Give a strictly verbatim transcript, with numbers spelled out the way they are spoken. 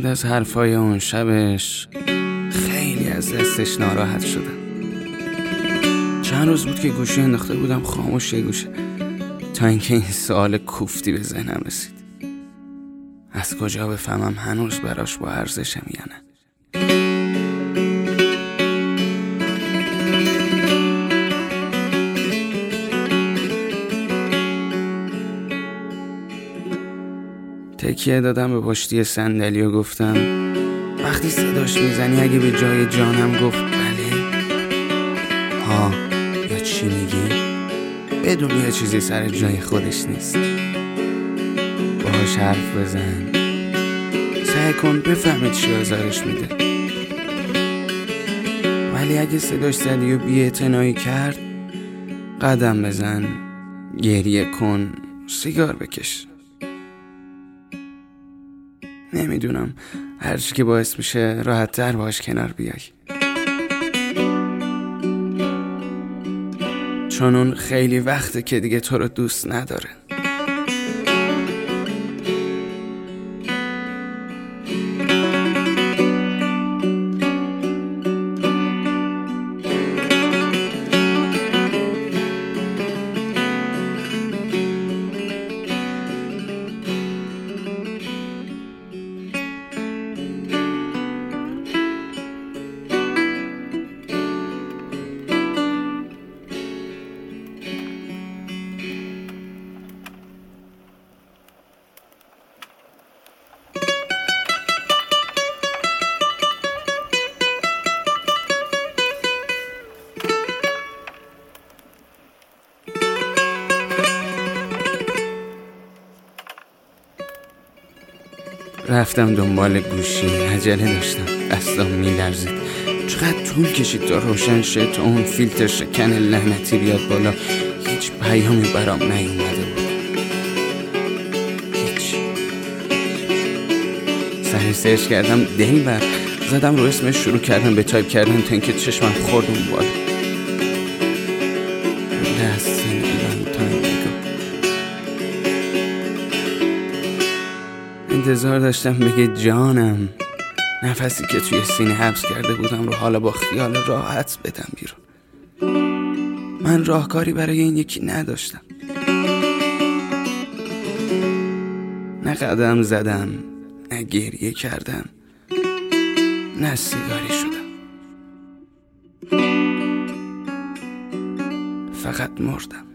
بعد از حرفای اون شبش خیلی از دستش ناراحت شدم. چند روز بود که گوشی انداخته بودم خاموش یه گوشه، تا اینکه این سوال کوفتی به ذهنم رسید: از کجا بفهمم هنوز براش با ارزشم یا نه؟ تکیه دادم به پشتی صندلی و گفتم: وقتی صداش میزنی اگه به جای جانم گفت بله؟ ها یا چی میگی؟ بدون یه چیزی سر جای خودش نیست. باهاش حرف بزن، سعی کن بفهمی چی آزارش میده. ولی اگه صداش زدی و بی‌اعتنایی کرد، قدم بزن، گریه کن، سیگار بکش. نمیدونم، هرچی که باعث میشه راحت تر باش کنار بیای، چون اون خیلی وقته که دیگه تو رو دوست نداره. رفتم دنبال گوشی، عجله داشتم، دستم میلرزید. چقدر طول کشید تا روشن شه، تا اون فیلتر شکن لعنتی بیاد بالا. هیچ پیامی برام نیومده بود، هیچ. سری سرچ کردم دلبر، زدم رو اسمش، شروع کردم به تایپ کردن تا اینکه چشمم خورد اون بالا. دست نگم تا نگم. انتظار داشتم بگه جانم. نفسی که توی سینه حبس کرده بودم رو حالا با خیال راحت بدم بیرون. من راهکاری برای این یکی نداشتم. نه قدم زدم، نه گریه کردم، نه سیگاری شدم. فقط مردم.